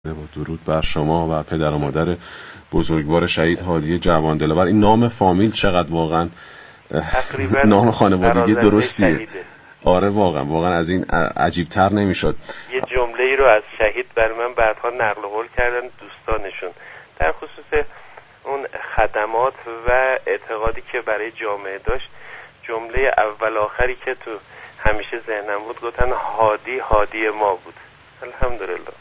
با درود بر شما و پدر و مادر بزرگوار شهید هادی جواندلآور. این نام فامیل چقدر واقعا نام خانوادگی درستیه. آره واقعا از این عجیب‌تر نمیشد. یه جمله‌ای رو از شهید بر من بعدها نقل قول کردن دوستانشون در خصوص اون خدمات و اعتقادی که برای جامعه داشت. جمله اول آخری که تو همیشه ذهنم بود گفتن هادی ما بود. الحمدلله.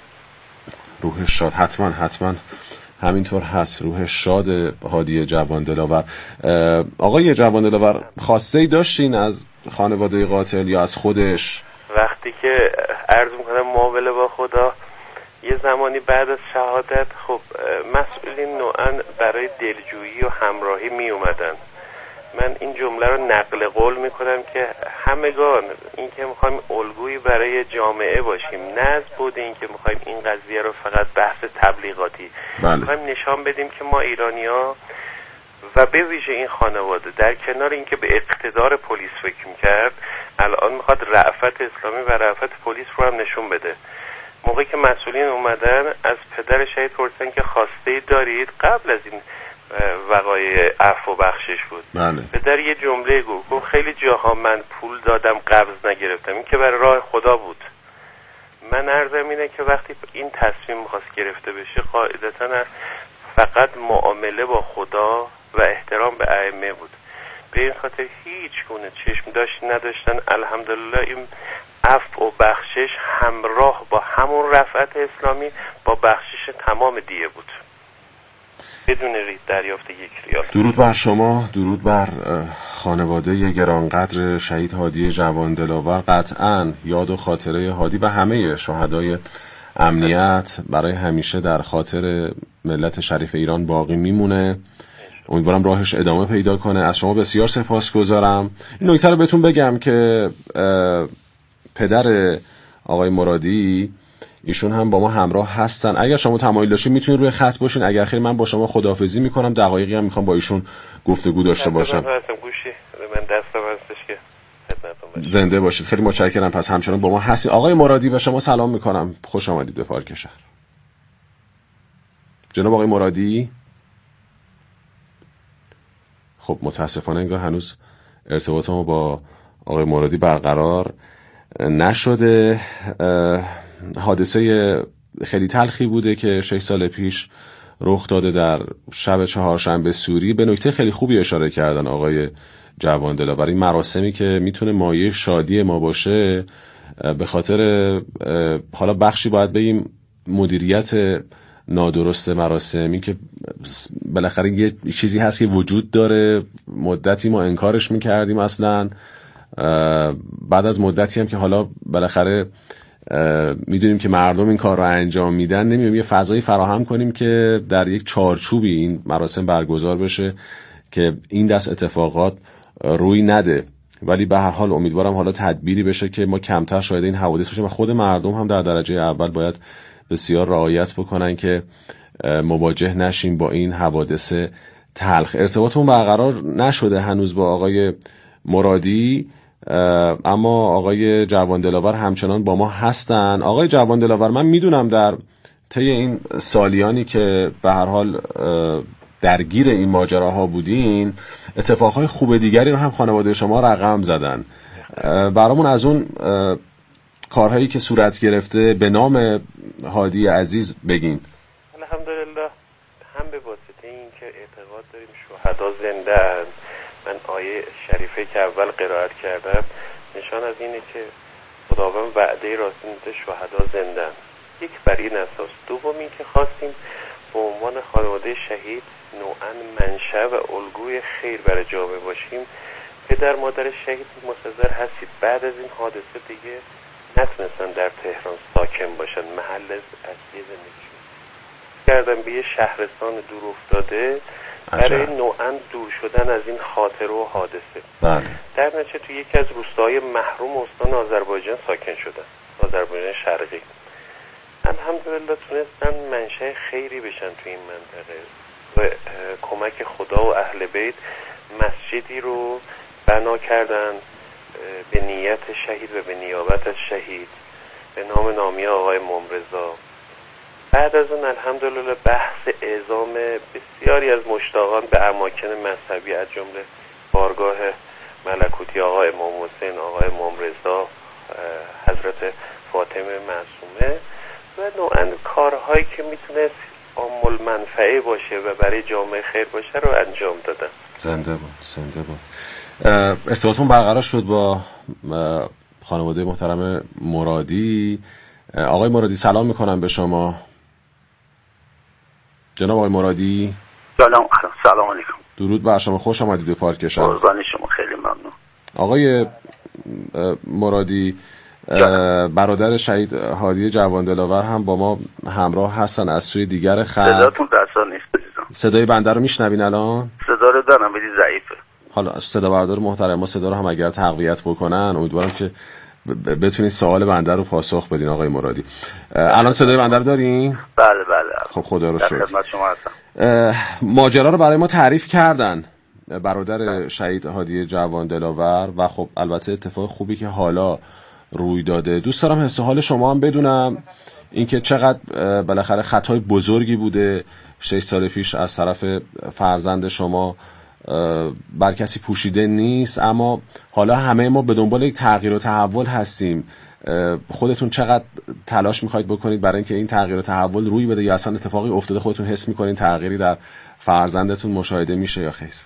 روحش شاد. حتما همینطور هست. روحش شاد هادی جواندلآور. آقای جواندلآور خاصه‌ای داشتین از خانواده قاتل یا از خودش؟ وقتی که عرض میکنم معامله با خدا یه زمانی بعد از شهادت خب مسئولین نوعا برای دلجویی و همراهی می اومدن. من این جمله رو نقل قول میکنم که همگان این که میخوایم الگویی برای جامعه باشیم، نه از بود این که میخوایم این قضیه رو فقط بحث تبلیغاتی میخوایم نشان بدیم که ما ایرانی‌ها و به ویژه این خانواده در کنار اینکه به اقتدار پلیس فکر میکرد الان میخواد رأفت اسلامی و رأفت پلیس رو هم نشون بده. موقعی که مسئولین اومدن از پدر شهید پرسیدن که خواسته دارید، قبل از این وقایع عفو و بخشش بود. پدر یه جمله گفت خیلی جاها من پول دادم قبض نگرفتم، این که برای راه خدا بود. من عرضم اینه که وقتی این تصمیم میخواست گرفته بشه قاعدتا فقط معامله با خدا و احترام به ائمه بود. به این خاطر هیچ گونه چشم داشت نداشتن. الحمدلله این عفو و بخشش همراه با همون رفعت اسلامی با بخشش تمام دیه بود بدون دریافت یک ریال. درود بر شما، درود بر خانواده گرانقدر شهید هادی جواندلآور. قطعاً یاد و خاطره هادی و همه شهدای امنیت برای همیشه در خاطر ملت شریف ایران باقی میمونه. امیدوارم راهش ادامه پیدا کنه. از شما بسیار سپاسگزارم. این نکته رو بهتون بگم که پدر آقای مرادی ایشون هم با ما همراه هستن. اگر شما تمایل داشتین میتونید روی خط باشین. اگر خیر من با شما خداحافظی میکنم. دقایقی هم میخوام با ایشون گفتگو داشته باشم. من دستم هستش که زنده باشید. خیلی متشکرم. پس همچنان با ما هستید. آقای مرادی به شما سلام میکنم. خوش آمدید به پارک شهر. جناب آقای مرادی. خب متاسفانه انگار هنوز ارتباط ما با آقای مرادی برقرار نشده. حادثه خیلی تلخی بوده که 6 سال پیش رخ داده در شب چهارشنبه سوری. به نکته خیلی خوبی اشاره کردن آقای جواندلآور. این مراسمی که میتونه مایه شادی ما باشه به خاطر حالا بخشی باید بگیم مدیریت نادرست مراسم، این که بالاخره یه چیزی هست که وجود داره، مدتی ما انکارش میکردیم اصلا، بعد از مدتی هم که حالا بالاخره میدونیم که مردم این کار رو انجام میدن، نمیدونیم یه فضایی فراهم کنیم که در یک چارچوبی این مراسم برگزار بشه که این دست اتفاقات روی نده. ولی به هر حال امیدوارم حالا تدبیری بشه که ما کمتر شاید این حوادث بشه و خود مردم هم در درجه اول باید بسیار رعایت بکنن که مواجه نشیم با این حوادث تلخ. ارتباطمون برقرار نشده هنوز با آقای مرادی، اما آقای جواندلآور همچنان با ما هستن. آقای جواندلآور، من میدونم در طی این سالیانی که به هر حال درگیر این ماجراها بودین اتفاقهای خوب دیگری رو هم خانواده شما رقم زدن. برامون از اون کارهایی که صورت گرفته به نام هادی عزیز بگین. الحمدلله هم به واسطه این که اعتقاد داریم شهدا زنده اند. من آیه شریفه که اول قرائت کردم نشان از اینه که خداوند وعده راست میده، شهدا زنده اند. یک بر این اساس. دوم این که خواستیم به عنوان خانواده شهید نوعا منشأ و الگوی خیر برای جامعه باشیم. پدر مادر شهید منتظر هستید بعد از این حادثه دیگه نتونستن در تهران ساکن باشن، محل اصلی زندگیشون کردن به یه شهرستان دور افتاده برای نوعا دور شدن از این خاطره و حادثه. در نتیجه تو یکی از روستاهای محروم استان آذربایجان ساکن شدن، آذربایجان شرقی. الحمدلله تونستن منشأ خیری بشن تو این منطقه و کمک خدا و اهل بیت مسجدی رو بنا کردن به نیت شهید و به نیابت از شهید به نام نامی آقای ممرضا. بعد از اون الحمدلله بحث اعزام بسیاری از مشتاقان به اماکن مذهبی از جمله بارگاه ملکوتی آقا امام حسین، آقا امام رضا، حضرت فاطمه معصومه و نوعاً کارهایی که میتونه عامل منفعه باشه و برای جامعه خیر باشه رو انجام دادن. زنده باد، زنده باد. ارتباطمون برقرار شد با خانواده محترم مرادی. آقای مرادی سلام میکنم به شما. جناب آقای مرادی سلام علیکم. درود بر شما، خوش آمدید به پارک شهر. قربان شما، خیلی ممنون. آقای مرادی برادر شهید هادی جواندلاور هم با ما همراه هستن از سوی دیگر خط. صداتون درسا نیست عزیزم. صدای بنده رو میشنوین الان؟ صدا رو دارم ولی ضعیفه. حالا صدا بردار محترم ما صدا رو هم اگر تقویت بکنن امیدوارم که بتونید سوال بنده رو پاسخ بدین. آقای مرادی الان صدای بنده رو دارین؟ بله. خب خدا رو شکر. خدمت شما هستم. ماجرا رو برای ما تعریف کردن برادر شهید هادی جواندلاور و خب البته اتفاق خوبی که حالا روی داده. دوست دارم حس و حال شما هم بدونم، اینکه چقدر بالاخره خطای بزرگی بوده 6 سال پیش از طرف فرزند شما بر کسی پوشیده نیست، اما حالا همه ما به دنبال یک تغییر و تحول هستیم. خودتون چقدر تلاش میخواید بکنید برای اینکه این تغییر و تحول روی بده، یا اصلا اتفاقی افتاده خودتون حس میکنید تغییری در فرزندتون مشاهده میشه یا خیر؟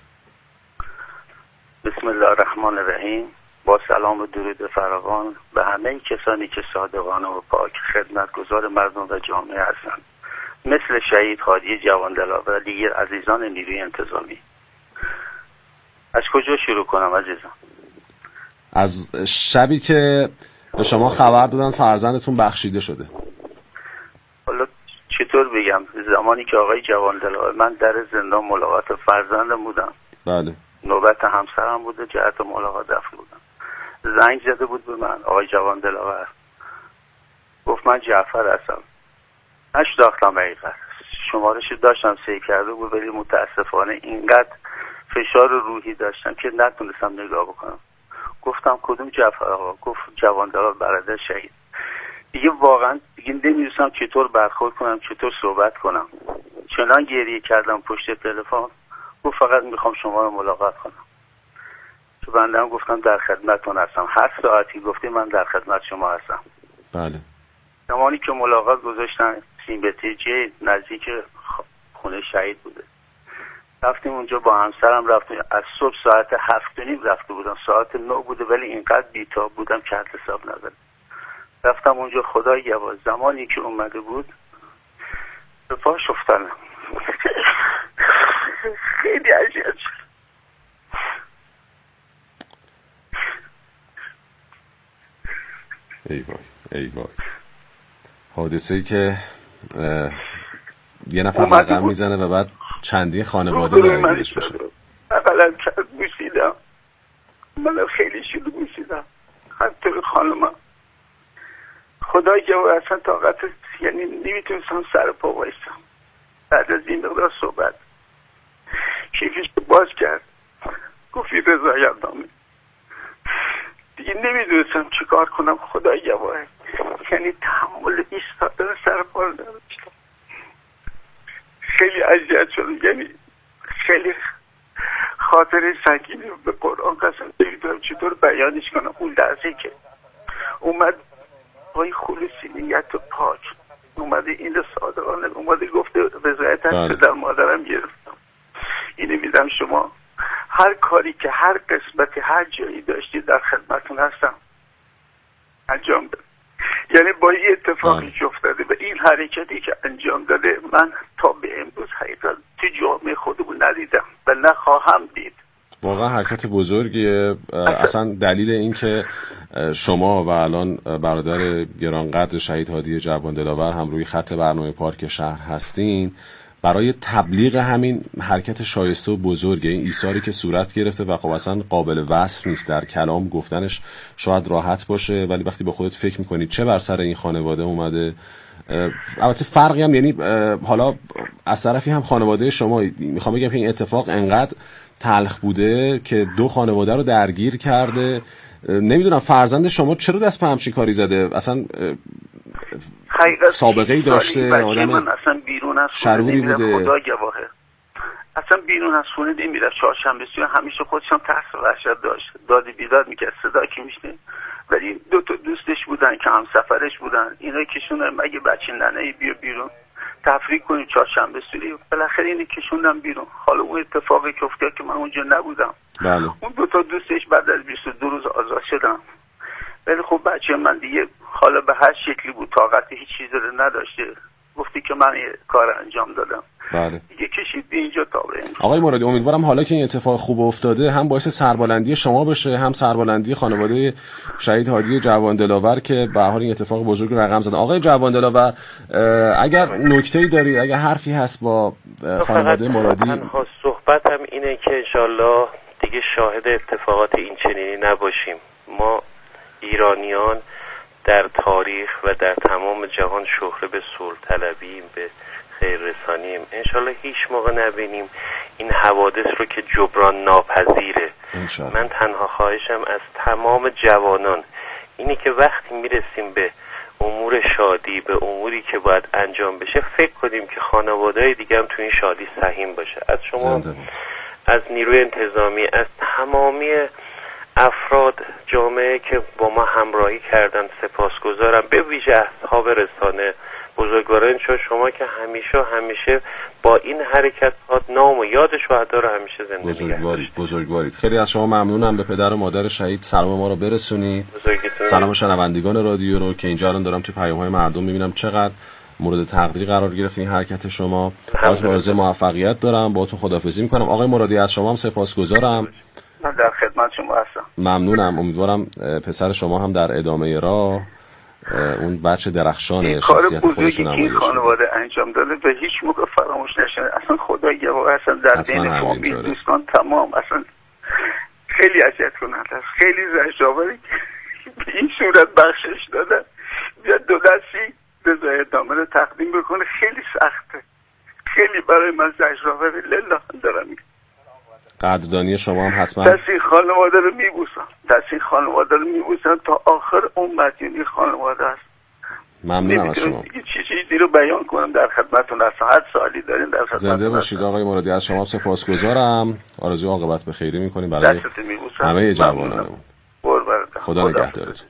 بسم الله الرحمن الرحیم. با سلام و درود فراوان به همه کسانی که صادقانه و پاک خدمتگزار مردم و جامعه هستند، مثل شهید هادی جواندلاور و دیگر عزیزان نیروی انتظامی. از کجا شروع کنم عزیزم؟ از شبی که به شما خبر دادن فرزندتون بخشیده شده. حالا چطور بگم، زمانی که آقای جواندلاور، من در زندان ملاقات فرزندم بودم. بله. نوبت همسرم بوده، جهت ملاقات رفته بودم. زنگ زده بود به من آقای جواندلاور، گفت من جعفر هستم. نشناختم حقیقت، شمارش داشتم سیو کرده بود ولی متاسفانه اینقدر فشار روحی داشتم که نتونستم نگاه بکنم. گفتم کدوم جعفر آقا؟ گفت جواندلاور برادر شهید. دیگه واقعا دیگه نمی‌دونستم چطور برخورد کنم، چطور صحبت کنم. چنان گریه کردم پشت تلفن. گفت فقط میخوام شما رو ملاقات کنم. تو بنده هم گفتم در خدمتتون هستم. هر ساعتی گفتی من در خدمت شما هستم. بله. زمانی که ملاقات گذاشتن سیمبتیجی نزدیک خونه شهید بوده، رفتیم اونجا با همسرم. رفتیم از صبح ساعت 7:30 رفته بودم، ساعت 9 بوده ولی اینقدر بیتاب بودم که حد حساب ندارم. رفتم اونجا، خدای یواش زمانی که اومده بود به پاش افتادم. خیلی عجیب شد. ای وای حادثه‌ای که یه نفر رقم میزنه و بعد چندین خانواده درگیرش بشه. اولا بوسیدم، من خیلی شده بوسیدم، حتی خانمم. خدای که اصلا طاقت، یعنی نمیتونستم سر پا بایستم. بعد از این مقدار صحبت کیفش باز کرد، گفت رضایتنامه. دیگه نمیدونستم چی کار کنم. خدای گواه، یعنی تحمل ایستادن سر پا نداشتم. خیلی اذیت شدم، یعنی خیلی خاطره سنگینی به قرآن قسم نمیدونم چطور بیانش کنم. اون لحظه که اومد با این خلوصی نیت و پاک اومده این صادقانه اومده گفته رضایت هست در مادرم گرفتم. اینو میدم شما، هر کاری که هر قسمتی هر جایی داشتی در خدمتون هستم، انجام بده. یعنی با این اتفاقی که افتاده و این حرکتی که انجام داده، من تا به امروز حقیقت تو جامعه خودمون ندیدم و نخواهم دید. واقعا حرکت بزرگیه. اصلا دلیل این که شما و الان برادر گرانقدر شهید هادی جواندلاور هم روی خط برنامه پارک شهر هستین برای تبلیغ همین حرکت شایسته و بزرگه. این ایثاری که صورت گرفته و خب اصلا قابل وصف نیست، در کلام گفتنش شاید راحت باشه ولی وقتی به خودت فکر میکنی چه بر سر این خانواده اومده. البته فرقی هم، یعنی حالا از طرفی هم خانواده شما، میخوام بگم که این اتفاق انقدر تلخ بوده که دو خانواده رو درگیر کرده. نمیدونم فرزند شما چرا دست به همچین کاری زده؟ اصلا سابقه‌ای داشته، آدم من اصلا بیرون از شروری بوده. خدا گواهه اصلا بیرون از خونه نمیره. چهارشنبه سوی همیشه خودشم ترس و وحشت داشت، داد بیداد میکرد، صدا که میشنه. ولی 2 تا دوستش بودن که همسفرش بودن، اینا کشوندن مگه بچه ننهی بیا بیرون تفریح کنیم چهارشنبه سوری. بالاخره اینو کشوندم بیرون. حالا اون اتفاقی که افتاد که من اونجا نبودم. بله. اون 2 تا دوستش بعد از 22 روز آزاد شدن. ولی خب بچه من دیگه حالا به هر شکلی بود، طاقت هیچ چیزی رو نداشته. گفتی که من یه کار انجام دادم. بله. دیگه کشید به اینجا تا به اینجا. آقای مرادی، امیدوارم حالا که این اتفاق خوب افتاده هم باعث سربلندی شما بشه، هم سربلندی خانواده شهید هادی جواندلاور که به هر حال این اتفاق بزرگ رقم زدن. آقای جواندلاور، اگر نکته‌ای دارید، اگر حرفی هست با خانواده مرادی. تنها صحبتم اینه که انشالله دیگه شاهد اتفاقات این چنینی نباشیم. ما ایرانیان در تاریخ و در تمام جهان شهره به صلح طلبیم، به خیر رسانیم. انشالله هیچ موقع نبینیم این حوادث رو که جبران ناپذیره. من تنها خواهشم از تمام جوانان اینی که وقتی میرسیم به امور شادی، به اموری که باید انجام بشه، فکر کنیم که خانواده‌های دیگه هم تو این شادی سهیم باشه. از شما، از نیروی انتظامی، از تمامی افراد جامعه که با ما همراهی کردن سپاسگزارم. به ویژه اصحاب رسانه، بزرگواران، چون شما که همیشه با این حرکتات نام و یاد شهدا رو همیشه زنده بزرگوارید. خیلی از شما ممنونم. به پدر و مادر شهید سلام ما رو برسونید. سلام شنوندگان رادیو رو که اینجا الان دارم تو پیام‌های مردم میبینم چقدر مورد تقدیر قرار گرفت این حرکت شما. باهاتون آرزوی موفقیت دارم. باهاتون خداحافظی میکنم. آقای مرادی، از شما هم سپاسگزارم. من در خدمت شما هستم. ممنونم. امیدوارم پسر شما هم در ادامه راه اون بچه درخشان شخصیت خودشون نمایش بده. خانواده انجام داده به هیچ موقع فراموش نشه. اصلا خدا گواه، اصلا در بین فامیل دوستان تمام اصلا خیلی اذیت کننده است، خیلی زجرآوره به این صورت بخشش دادن. بیاد 2 دستی رضای ادامه رو تقدیم بکنه، خیلی سخته، خیلی برای من زجرآوره. لله دارم میگم قدردانی شما هم حتما. دست این خانواده رو میبوسم تا آخر عمر. یعنی خانواده است. ممنونم از شما. چیزی رو بیان کنم در خدمتتون هستم. هر سوالی دارین در خدمتتون. زنده باشید آقای مرادی. از شما سپاسگزارم. آرزوی عاقبت به خیری میکنیم برای همه جوانانمون. خدا نگهدارتون.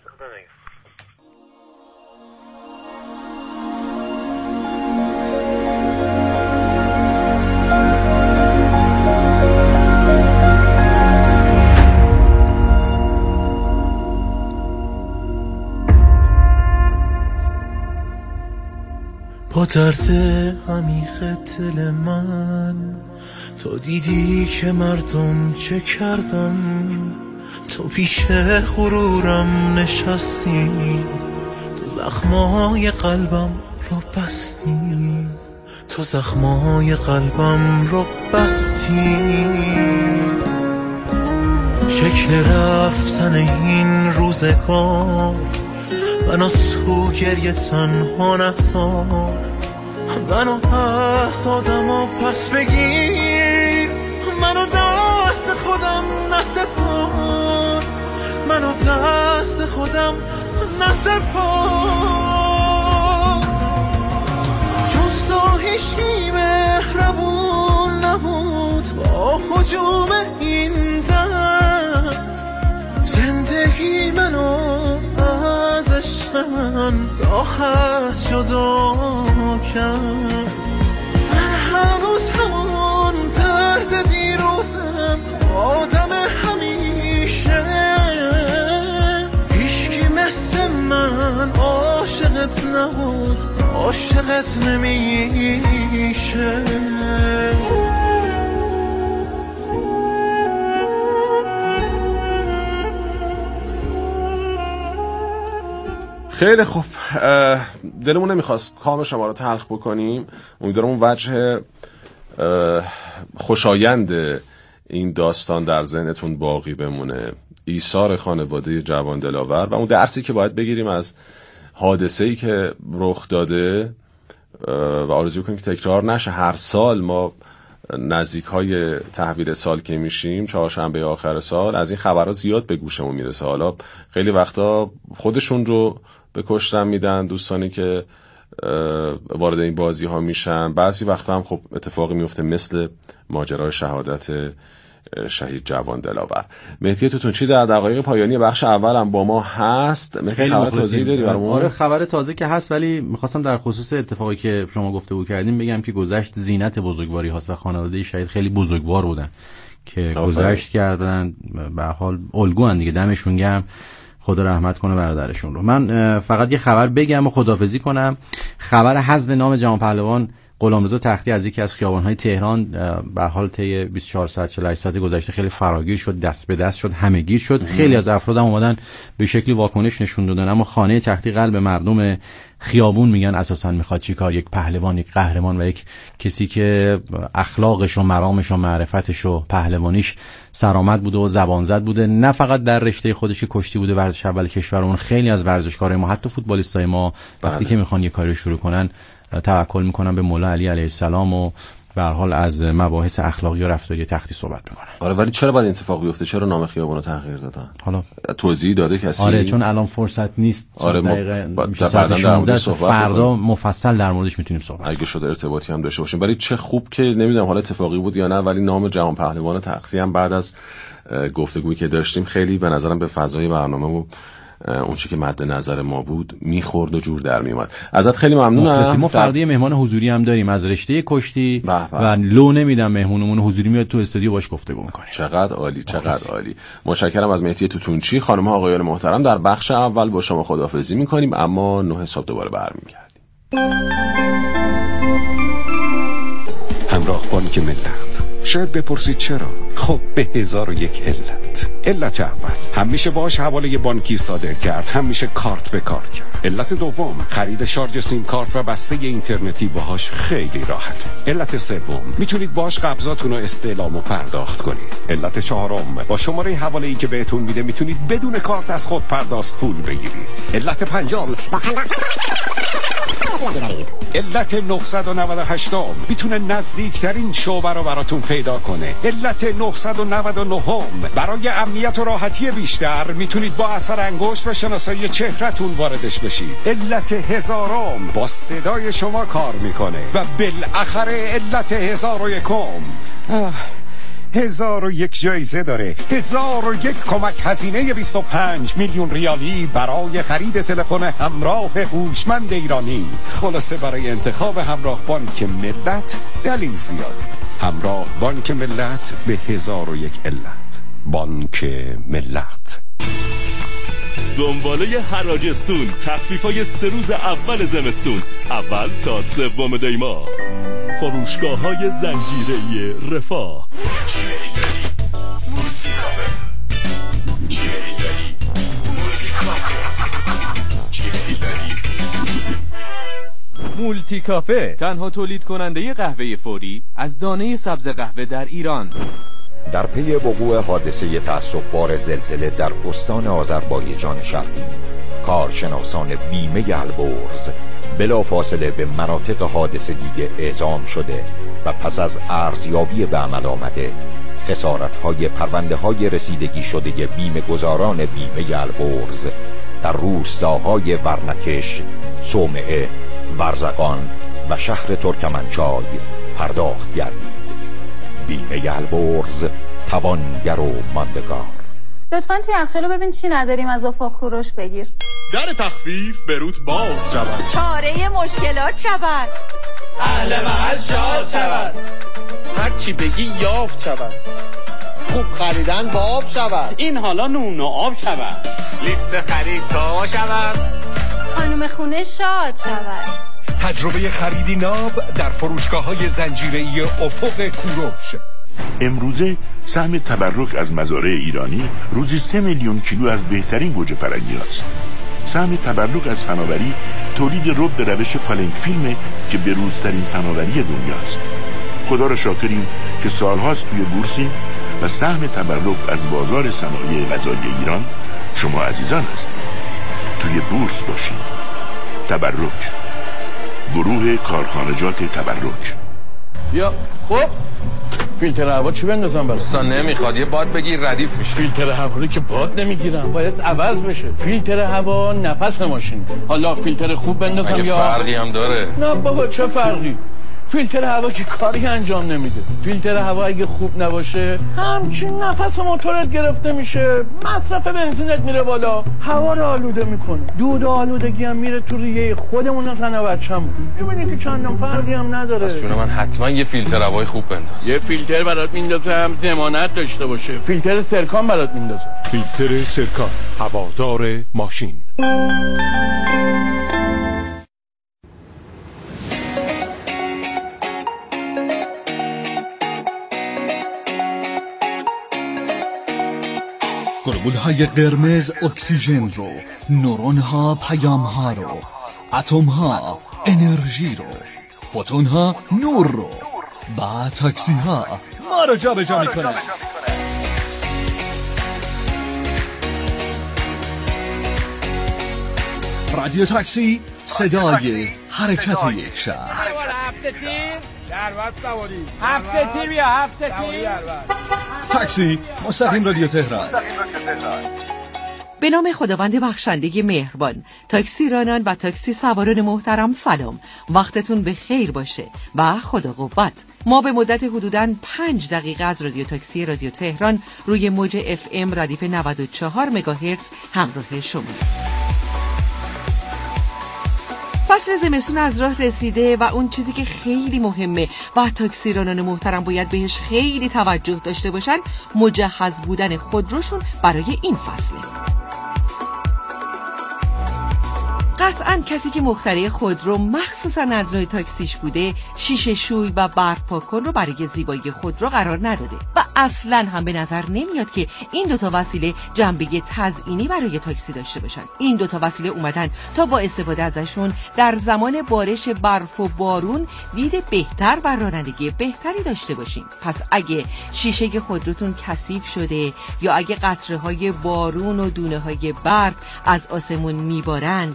با درد عمیق دل من تو دیدی که مردم چه کردن، تو پیش غرورم نشستی، تو زخمای قلبم رو بستی، تو زخمای قلبم رو بستی. شکل رفتن این روزگار منو تو گریه تنها نذار، منو پس آدم و پس بگیر، منو دست خودم نسپار، منو دست خودم نسپار. جز تو هیچکی مهربون نبود با هجوم این درد، زندگی منو من راحت جدا کرد. من هنوز همون درد دیروزم، آدم همیشه، هیچکی مثل من عاشقت نبود، عاشقت نمیشه. خیلی خوب. دلمون نمیخواست کام شما رو تلخ بکنیم. امیدوارم اون وجه خوشایند این داستان در ذهنتون باقی بمونه. ایثار خانواده جواندلاور و اون درسی که باید بگیریم از حادثه‌ای که رخ داده و آرزو کنیم که تکرار نشه. هر سال ما نزدیک‌های تحویل سال که میشیم، چهارشنبه آخر سال، از این خبرها زیاد به گوشمون میرسه. حالا خیلی وقتا خودشون رو به کشتن میدن دوستانی که وارد این بازی ها میشن. بعضی وقتا هم خب اتفاقی میفته مثل ماجرای شهادت شهید جوان دلاور. مهدی توتونچی در دقایق پایانی بخش اول هم با ما هست. خبر تازه‌ای داری برامون؟ آره خبر تازه که هست، ولی می‌خواستم در خصوص اتفاقی که شما گفتگو کردیم بگم که گذشت زینت بزرگواری هاست و خانواده شهید خیلی بزرگوار بودن که گذشت کردن، به هر حال الگوان دیگه، دمشون گرم، خدا رحمت کنه برادرشون رو. من فقط یه خبر بگم و خداحافظی کنم. خبر حذف نام جهان پهلوان غلامرضا تختی از یکی از خیابان‌های تهران به حال طی 24 ساعت 48 ساعت گذشته خیلی فراگیر شد، دست به دست شد، همه‌گیر شد. خیلی از افراد هم اومدن به شکلی واکنش نشون دادن، اما خانه تختی قلب مردم خیابون میگن اساسا میخواد چیکار؟ یک پهلوان، یک قهرمان و یک کسی که اخلاقش و مرامش و معرفتش و پهلوانیش سرآمد بوده و زبان زد بوده، نه فقط در رشته خودش که کشتی بوده ورزش اول کشورمون، خیلی از ورزشکارای ما حتی فوتبالیستای ما وقتی که میخوان یه کاری شروع کنن توکل میکنن به مولا علی علیه السلام و به هر حال از مباحث اخلاقی و رفتاری تختی صحبت میکنن. آره ولی چرا باید اتفاق بیفته؟ چرا نام خیابونو تغییر دادن؟ حالا توضیح داده کسی؟ آره چون الان فرصت نیست. آره بعدا فردا مفصل در موردش میتونیم صحبت اگه شده ارتباطی هم داشته باشیم. ولی چه خوب که نمیدونم حالا اتفاقی بود یا نه، ولی نام جهان پهلوان تختی هم بعد از گفتگویی که داشتیم خیلی به نظرم به فضای برنامه و اون چی که مد نظر ما بود میخورد و جور در میومد. ازت خیلی ممنونم. ما فردا مهمان حضوری هم داریم از رشته کشتی و لو نمیدم مهمونمون حضوری میاد تو استودیو باش گفتگو میکنه. چقدر عالی، چقدر عالی. متشکرم از مهدی توتونچی. خانم ها آقایان محترم، در بخش اول با شما خداحافظی میکنیم، اما 9 صبح دوباره برمیگردیم. همراه بانک ملت. شاید بپرسید چرا؟ خب به 1001 علت اول، هم میشه باهاش حواله بانکی صادر کرد، هم میشه کارت به کارت کرد. علت دوم، خرید شارژ سیم کارت و بسته اینترنتی باهاش خیلی راحته. علت سوم، میتونید باهاش قبضاتون رو استعلام و پرداخت کنید. علت چهارم، با شماره حواله‌ای که بهتون میده میتونید بدون کارت از خود پرداخت پول بگیرید. علت پنجم، علت 998 میتونه نزدیکترین شعبه رو براتون پیدا کنه. علت 999 برای امنیت و راحتی بیشتر میتونید با اثر انگشت و شناسایی چهره‌تون واردش بشید. علت 1000 با صدای شما کار میکنه. و بالاخره علت 1001 1001 جایزه داره. 1001 کمک هزینه 25 میلیون ریالی برای خرید تلفن همراه هوشمند ایرانی. خلاصه برای انتخاب همراه بانک ملت دلیل زیاده. همراه بانک ملت به 1001 علت. بانک ملت. دنباله حراجستون، تخفیف‌های 3 روز اول زمستون، اول تا 3 دی ماه. فروشگاه‌های زنجیره‌ای رفاه. مولتی کافه، تنها تولید کننده قهوه فوری از دانه سبز قهوه در ایران. در پی وقوع حادثه تأسف‌بار زلزله در استان آذربایجان شرقی، کارشناسان بیمه البرز بلافاصله به مناطق حادثه دیده اعزام شده و پس از ارزیابی به عمل آمده خسارت‌های پرونده‌های رسیدگی شده بیمه گزاران بیمه البرز در روستاهای ورنکش، صومعه، ورزقان و شهر ترکمنچای پرداخت گردید. بیمه البرز، توانگر و ماندگار. لطفاً توی یخچالو ببین چی نداریم از افق کوروش بگیر. در تخفیف بروت باز شود، چاره مشکلات شود، اهل محل شاد شود، هر چی بگی یافت شود، خوب خریدن با آب شود، این حالا نون و آب شود، لیست خرید تا شود، خانم خونه شاد شود. تجربه خریدی ناب در فروشگاه‌های زنجیره‌ای افق کوروش. امروزه سهم تبرک از مزارع ایرانی روزی 3 میلیون کیلو از بهترین گوجه فرنگی است. سهم تبرک از فناوری تولید رب به روش فالنگ فیلمه که بروزترین فناوری دنیاست. خدا را شاکریم که سالهاست توی بورسیم و سهم تبرک از بازار صنایع غذایی ایران شما عزیزان هستید. توی بورس باشید. تبرک، گروه کارخانجات تبرک. یا خب فیلتر هوا چی بندازم برات؟ اصلا نمیخواد، یه باد بگیر ردیف میشه. فیلتر هوا رو که باد نمیگیرم، باید عوض بشه. فیلتر هوا نفس ماشینه. حالا فیلتر خوب بندازم یا فرقی هم داره؟ نه بابا چه فرقی؟ فیلتر هوا که کاری انجام نمیده. فیلتر هوا اگه خوب نباشه همچین نفس موتورت گرفته میشه، مصرف بنزینت میره بالا، هوا رو آلوده میکنه، دود و آلودگی هم میره تو ریه خودمون و تن بچه‌مون. میبینی که چندان فرقی هم نداره. پس جون من حتما یه فیلتر هوای خوب بنداز. یه فیلتر برات میندازم ضمانت داشته باشه. فیلتر سرکان برات میندازم. فیلتر سرکان، هوادار ماشین. گلبولهای قرمز اکسیژن رو، نورونها پیامها رو، اتمها انرژی رو، فوتونها نور رو و تاکسی ها ما رو جا به جا میکنن. رادیو تاکسی، صدای حرکت یک شهر. هفته تیر درواز سواری، هفته تیر بیا، هفته تیر تاکسی مستقیم رادیو تهران. به نام خداوند بخشنده مهربان. تاکسی رانان و تاکسی سواران محترم سلام، وقتتون به خیر باشه و خدا قوت. ما به مدت حدوداً 5 دقیقه از رادیو تاکسی رادیو تهران روی موج FM ردیف 94 مگاهرتز همراه شما. فصل زمستون از راه رسیده و اون چیزی که خیلی مهمه و تاکسی رانان محترم باید بهش خیلی توجه داشته باشن، مجهز بودن خودروشون برای این فصله. قطعاً کسی که مخترع خودرو مخصوصاً از نوع تاکسیش بوده، شیشه شوی و برف پاک‌کن رو برای زیبایی خودرو قرار نداده و اصلاً هم به نظر نمیاد که این دوتا وسیله جنبه تزیینی برای تاکسی داشته باشن. این دوتا وسیله اومدن تا با استفاده ازشون در زمان بارش برف و بارون دید بهتر و رانندگی بهتری داشته باشین. پس اگه شیشه خودروتون کثیف شده یا اگه قطره‌های بارون و دونه‌های برف از آسمون میبارن،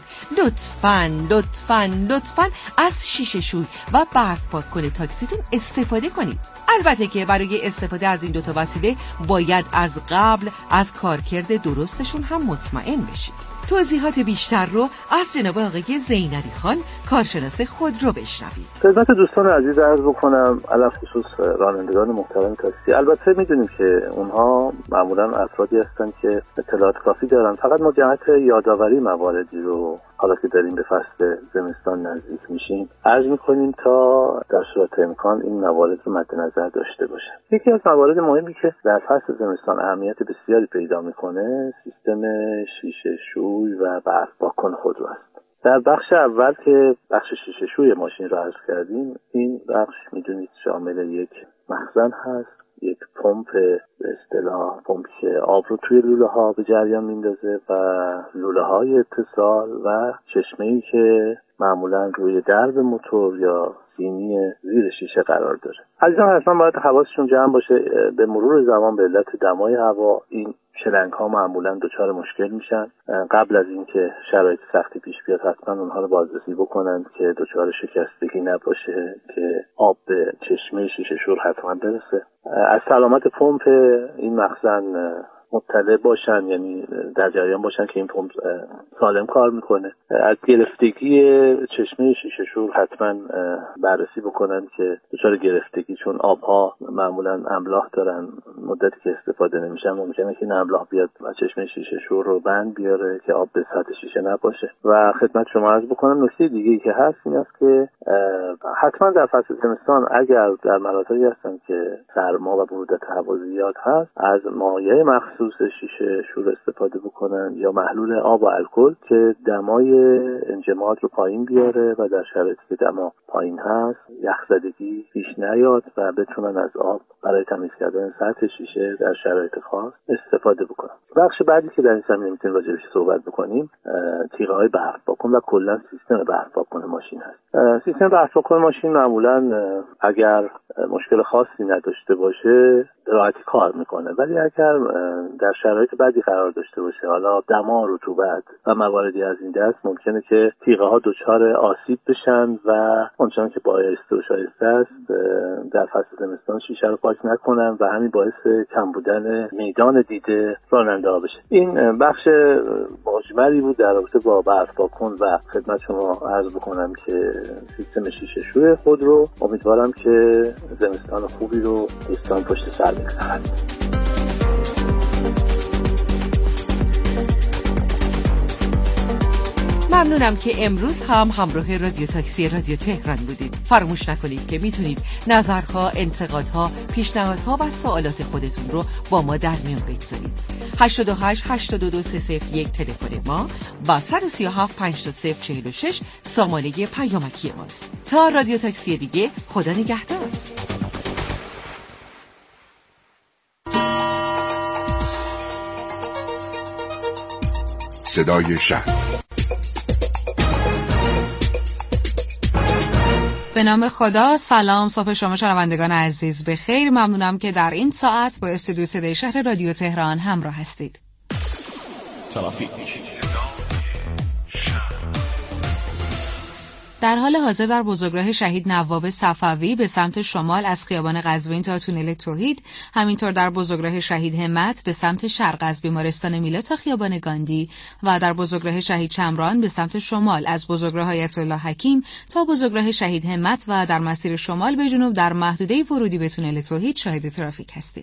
لطفاً از شیشه شوی و برف پاک کن تاکسیتون استفاده کنید. البته که برای استفاده از این دوتا وسیله باید از قبل از کارکرد درستشون هم مطمئن بشید. توضیحات بیشتر رو از جناب آقای زینری خان، کارشناس خودرو بشنوید. خدمت دوستان عزیز عرض بکنم علل خصوص رانندگان محترم تاکسی، البته میدونیم که اونها معمولا افرادی هستن که اطلاعات کافی دارن، فقط ما جهت یادآوری مواردی رو حالا که داریم به فصل زمستان نزدیک میشیم عرض میکنیم تا در صورت امکان این موارد رو مد نظر داشته باشن. یکی از موارد مهمی که در فصل زمستان اهمیت بسیاری پیدا میکنه سیستم شیشه شوی و برف پاک‌کن خودرو است. در بخش اول که بخش شیشه شوی ماشین رو عرض کردیم، این بخش میدونید شامل یک مخزن هست، یک پمپ به اصطلاح پمپی که آب رو توی لوله ها به جریان میندازه و لوله های اتصال و چشمه‌ای که معمولا روی درب موتور یا سینی زیر شیشه قرار داره. عزیزان حتما باید حواسشون جمع باشه. به مرور زمان به علت دمای هوا این شلنگ ها معمولا دچار مشکل میشن. قبل از اینکه شرایط سختی پیش بیاد حتما اونها رو بازرسی بکنن که دچار شکستگی نباشه، که آب به چشمه شیشه شور حتما برسه. از سلامت پمپ این مخزن مطلع باشن، یعنی در جریان باشن که این پمپ سالم کار میکنه. از گرفتگی چشمه شیشه شور حتما بررسی بکنن که دچار گرفتگی، چون آبها معمولا املاح دارن، مدتی که استفاده نمیشن ممکنه که این املاح بیاد و چشمه شیشه شور رو بند بیاره که آب به سطح شیشه نباشه. و خدمت شما عرض بکنم نکته دیگه‌ای که هست این است که حتما در فصل زمستان اگر در مناطقی هستن که سرما و برودت هوا زیاد هست، از مایع مخصوص شیشه شور استفاده بکنن یا محلول آب و الکل که دمای انجماد رو پایین بیاره و در شرایطی که دما پایین هست یخزدگی پیش نیاد و بتونن از آب برای تمیز کردن سطح شیشه در شرایط خاص استفاده بکنن. بخش بعدی که در این زمینه میتونیم راجع بهش صحبت بکنیم تیغه‌های برف پاک‌کن و کلا سیستم برف پاک‌کن ماشین هست. سیستم برف پاک‌کن ماشین معمولا اگر مشکل خاصی نداشته باشه راحتی کار میکنه. ولی اگر در شرایط بدی قرار داشته باشه، حالا دما، رطوبت و مواردی از این دست، ممکنه که تیغه ها دچار آسیب بشن و اونچنان که بایسته و شایسته است در فصل زمستان شیشه رو پاک نکنن و همین باعث کم بودن میدان دیده راننده ها بشه. این بخش مجملی بود در رابطه با برف پاکن و خدمت شما عرض بکنم که سیستم شیشه شوی خود رو. امیدوارم که زمستان خوبی رو دوستان پشت سر بگذارن. ممنونم که امروز هم همراه رادیو تاکسی رادیو تهران بودید. فراموش نکنید که میتونید نظرها، انتقادها، پیشنهادها و سوالات خودتون رو با ما در میون بگذارید. 88 82 301 تلفن ما و 137 5046 سامانه پیامکی ماست. تا رادیو تاکسی دیگه، خدا نگهدار. صدای شهر. به نام خدا. سلام، صبح شما شنوندگان عزیز بخیر. ممنونم که در این ساعت با استودیو صدای شهر رادیو تهران همراه هستید. ترافیک. در حال حاضر در بزرگراه شهید نواب صفوی به سمت شمال از خیابان قزوین تا تونل توحید، همینطور در بزرگراه شهید همت به سمت شرق از بیمارستان میلاد تا خیابان گاندی و در بزرگراه شهید چمران به سمت شمال از بزرگراه آیت الله حکیم تا بزرگراه شهید همت و در مسیر شمال به جنوب در محدوده ورودی به تونل توحید شاهد ترافیک هستیم.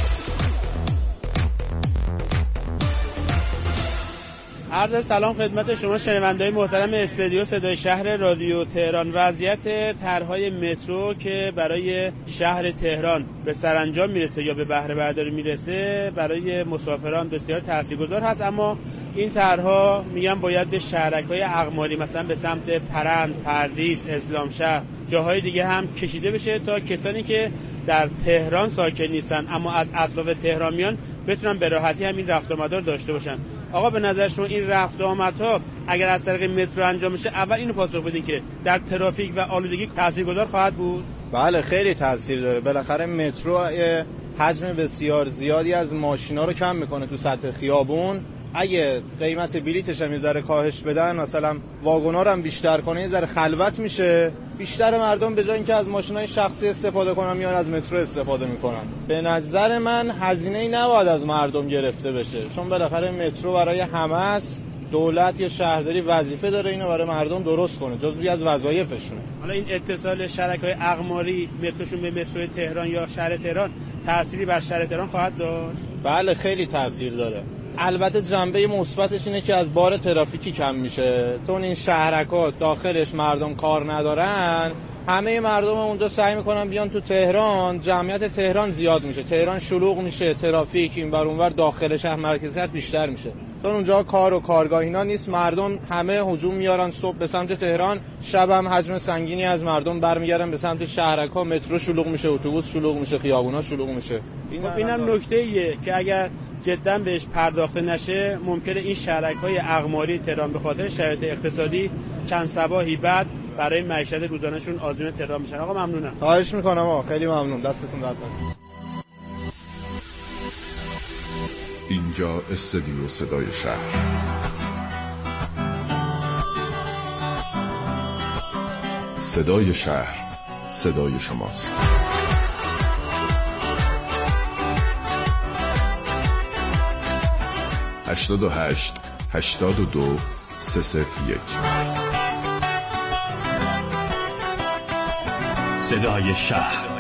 عرض سلام خدمت شما شنونده‌های محترم استودیو صدای شهر رادیو تهران. وضعیت طرح‌های مترو که برای شهر تهران به سرانجام میرسه یا به بهره برداری میرسه برای مسافران بسیار تاثیرگذار هست، اما این طرح‌ها میگم باید به شهرک‌های اقماری مثلا به سمت پرند، پردیس، اسلامشهر، جاهای دیگه هم کشیده بشه تا کسانی که در تهران ساکن نیستن اما از اطراف تهران میان بتونن به راحتی همین رفت آمدها داشته باشن. آقا به نظر شما این رفت آمدها اگر از طریق مترو انجام بشه، اول اینو پاسخ بدین که در ترافیک و آلودگی تاثیرگذار خواهد بود؟ بله خیلی تاثیر داره. بالاخره مترو حجم بسیار زیادی از ماشینا رو کم میکنه تو سطح خیابون. اگه قیمت بلیتش هم یه ذره کاهش بدن، مثلا واگونا رو هم بیشتر کنه، یه ذره خلوت میشه، بیشتر مردم به جای اینکه از ماشینای شخصی استفاده کنن میان از مترو استفاده میکنن. به نظر من هزینه‌ای نباید از مردم گرفته بشه، چون بالاخره مترو برای همه است. دولت یا شهرداری وظیفه داره اینو برای مردم درست کنه، جزئی از وظایفشونه. حالا این اتصال شرکای اقماری متروشون به مترو تهران یا شهر تهران تأثیری بر شهر تهران خواهد داشت؟ بله خیلی تاثیر داره. البته جنبه مثبتش اینه که از بار ترافیکی کم میشه، چون این شهرک‌ها داخلش مردم کار ندارن، همه مردم اونجا سعی میکنن بیان تو تهران، جمعیت تهران زیاد میشه، تهران شلوغ میشه، ترافیک این بر اونور داخل شهر مرکزیت بیشتر میشه، چون اونجا کار و کارگاه اینا نیست، مردم همه هجوم میارن صبح به سمت تهران، شب هم حجم سنگینی از مردم برمیگردن به سمت شهرک‌ها، مترو شلوغ میشه، اتوبوس شلوغ میشه، خیابونا شلوغ میشه. اینم نکته‌ایه که اگر جدا بهش پرداخته نشه ممکنه این شهرک‌های اقماری تهران به خاطر شرایط اقتصادی چند صباحی بعد برای معیشت روزانه‌شون آزمون تهران میشن. آقا ممنونم. خواهش میکنم آقا، خیلی ممنون، دستتون درد نکنه. اینجا استودیو صدای شهر. صدای شهر، صدای شماست. 88 82 301 صدای شهر.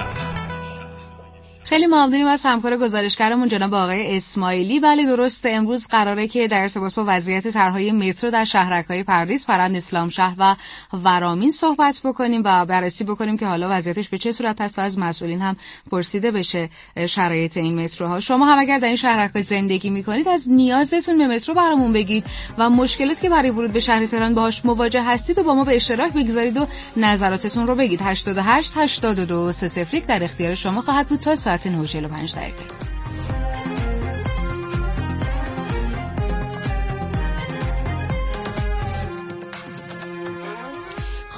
خیلی ممنونیم از همکار گزارشگرمون جناب آقای اسماعیلی. بله درسته، امروز قراره که در ارتباط با وضعیت طرحهای مترو در شهرک‌های پردیس، پرند، اسلامشهر و ورامین صحبت بکنیم و بررسی بکنیم که حالا وضعیتش به چه صورت هست، از مسئولین هم پرسیده بشه شرایط این متروها. شما هم اگر در این شهرک‌ها زندگی می‌کنید از نیازتون به مترو برامون بگید و مشکلاتی که برای ورود به شهر تهران باهاش مواجه هستید و با ما به اشتراک بگذارید و نظراتتون رو بگید. 88 82 301 در اختیار شما خواهد بود تا ساعت 9:45 دقیقه.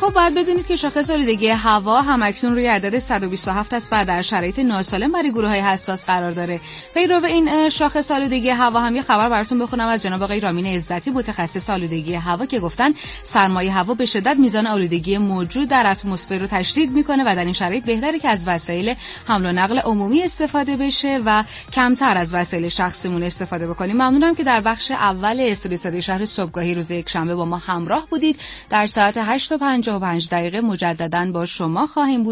خب باید بدونید که شاخص آلودگی هوا همکنون روی عدد 127 است و در شرایط ناسالم برای گروه‌های حساس قرار داره. پیرو این شاخص آلودگی هوا هم یه خبر براتون بخونم از جناب آقای رامین عزتی، متخصص آلودگی هوا، که گفتن سرمایه هوا به شدت میزان آلودگی موجود در اتمسفر رو تشدید میکنه و در این شرایط بهتره که از وسایل حمل و نقل عمومی استفاده بشه و کمتر از وسایل شخصیمون استفاده بکنیم. ممنونم که در بخش اول استودیو صدای شهر صبحگاهی روز یکشنبه با ما همراه بودید. در ساعت 8:55 مجددا با شما خواهیم بود.